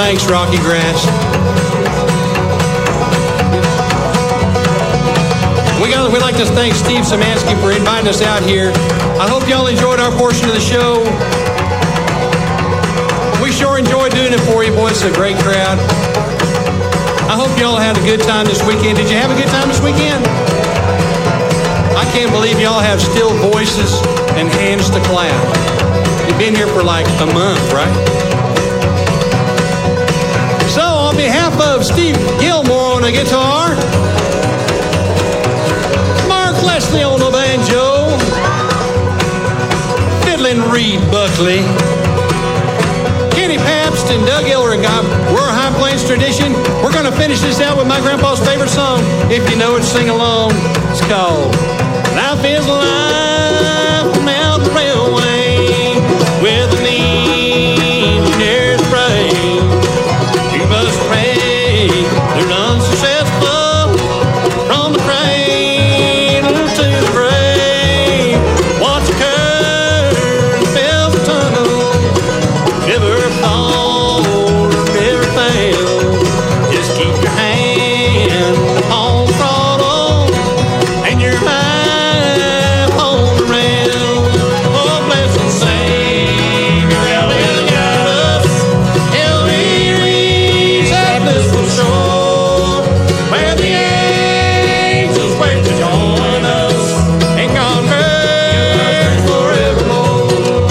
Thanks, Rocky Grass. We'd like to thank Steve Szymanski for inviting us out here. I hope y'all enjoyed our portion of the show. We sure enjoyed doing it for you, boys. It's a great crowd. I hope y'all had a good time this weekend. Did you have a good time this weekend? I can't believe y'all have still voices and hands to clap. You've been here for like a month, right? So, on behalf of Steve Gilmore on the guitar, Mark Leslie on the banjo, Fiddlin' Reed Buckley, Kenny Pabst and Doug Elrigot, we're High Plains Tradition. We're going to finish this out with my grandpa's favorite song. If you know it, sing along. It's called Life is Life from out the railway with an engineer's brain. You must pray they're unsuccessful from the cradle to the grave. Watch the curve, fails the tunnel, never fall, never fail. Just keep your hand on the throttle and your mind on the rail. Oh, blessed Savior, how will guide us till we reach that blissful shore where the angels wait to join us and God reigns forevermore.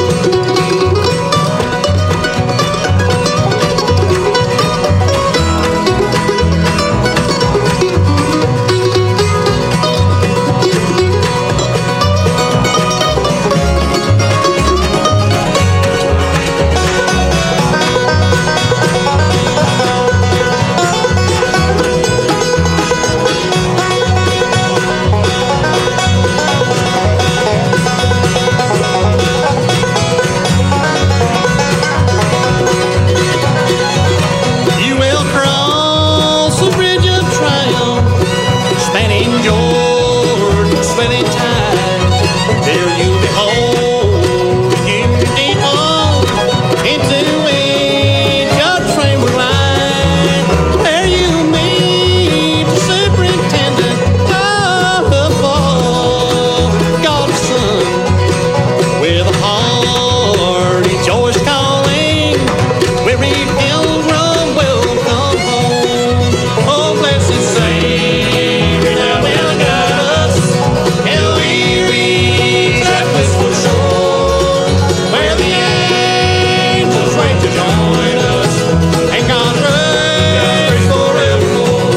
You will cross the bridge of triumph, spanning Jordan, sweating tide, there you behold you people into which your train will glide. There you meet the superintendent of all, God's Son, with a heart each joy's calling, weary pilgrim welcome home. Oh, blessed Savior, thou wilt guide us till we reach that blissful shore where the angels wait to join us and God reigns forevermore.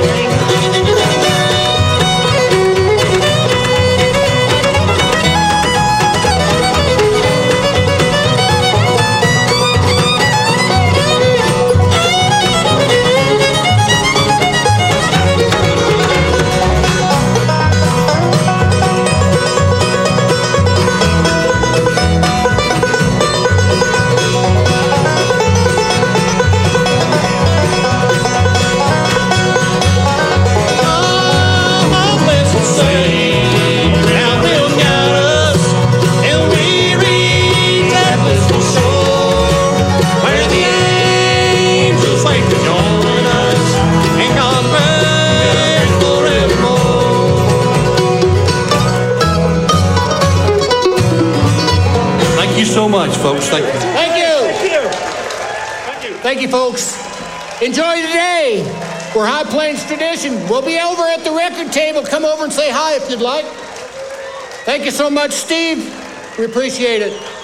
Oh, blessed Savior, thou wilt guide us till we reach that blissful shore where the angels wait to join us and God reigns forevermore. Thank you so much, folks. Thank you. Thank you. Thank you, folks. Enjoy today. We're High Plains Tradition. We'll be over at the record table. Come over and say hi if you'd like. Thank you so much, Steve. We appreciate it.